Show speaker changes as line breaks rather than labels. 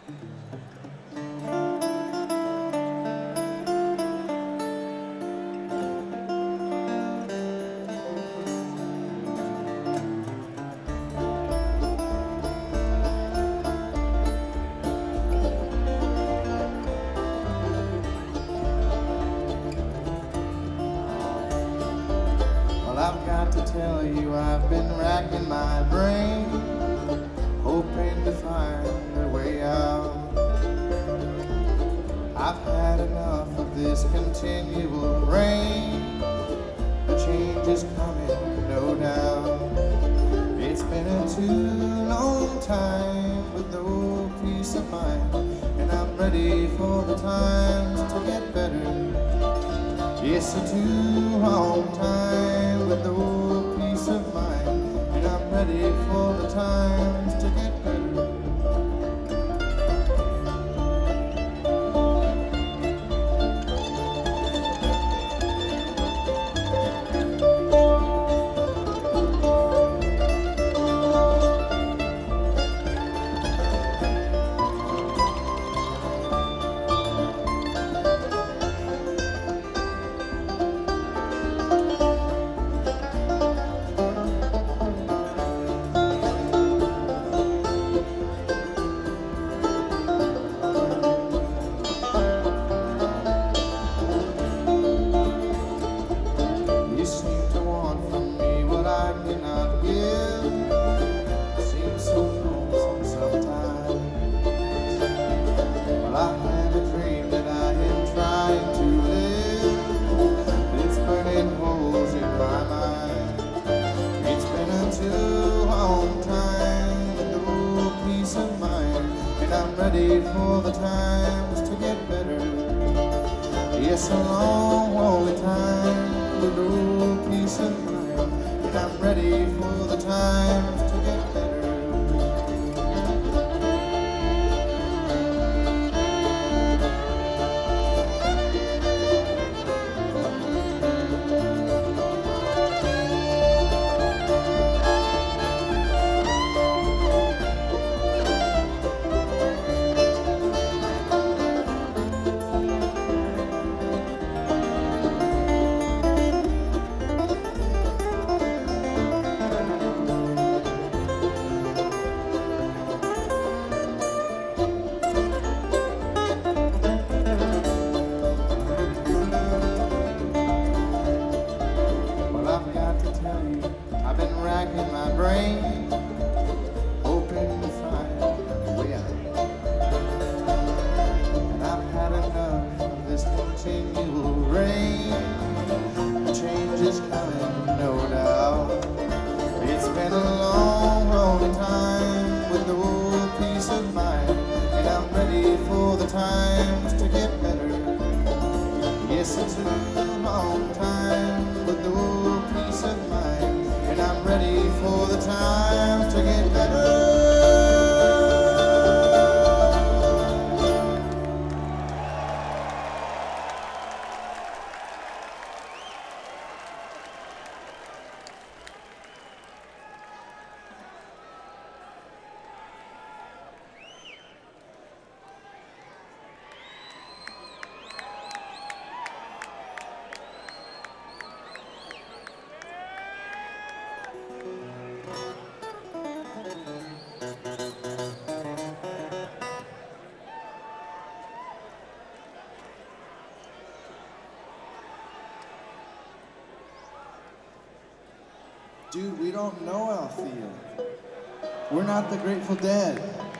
Well, I've got to tell you, I've been racking my brain, hoping to find a way out. I've had enough of this continual rain. A change is coming, no doubt. It's been a too long time with no peace of mind, and I'm ready for the times to get better. It's a too long time with no peace of mind, and I'm ready for the times to get better. You seem to want from me what I cannot give. Seems so lonesome sometimes. Well, I have a dream that I am trying to live, but it's burning holes in my mind. It's been a too long time with no peace of mind, and I'm ready for the times to get better. Yes, a long, lonely time with no peace of mind, and I'm ready for the times to get better. Well, I've got to tell you, I've been racking my brain, hoping to find a way out. And I've had enough of this continual rain. A change is coming, no doubt. It's been a long, lonely time with no peace of mind, and I'm ready for the times to get better. Yes, it's a long time with no peace of mind, and I'm ready for the times to get better. Dude, we don't know Althea. We're not the Grateful Dead.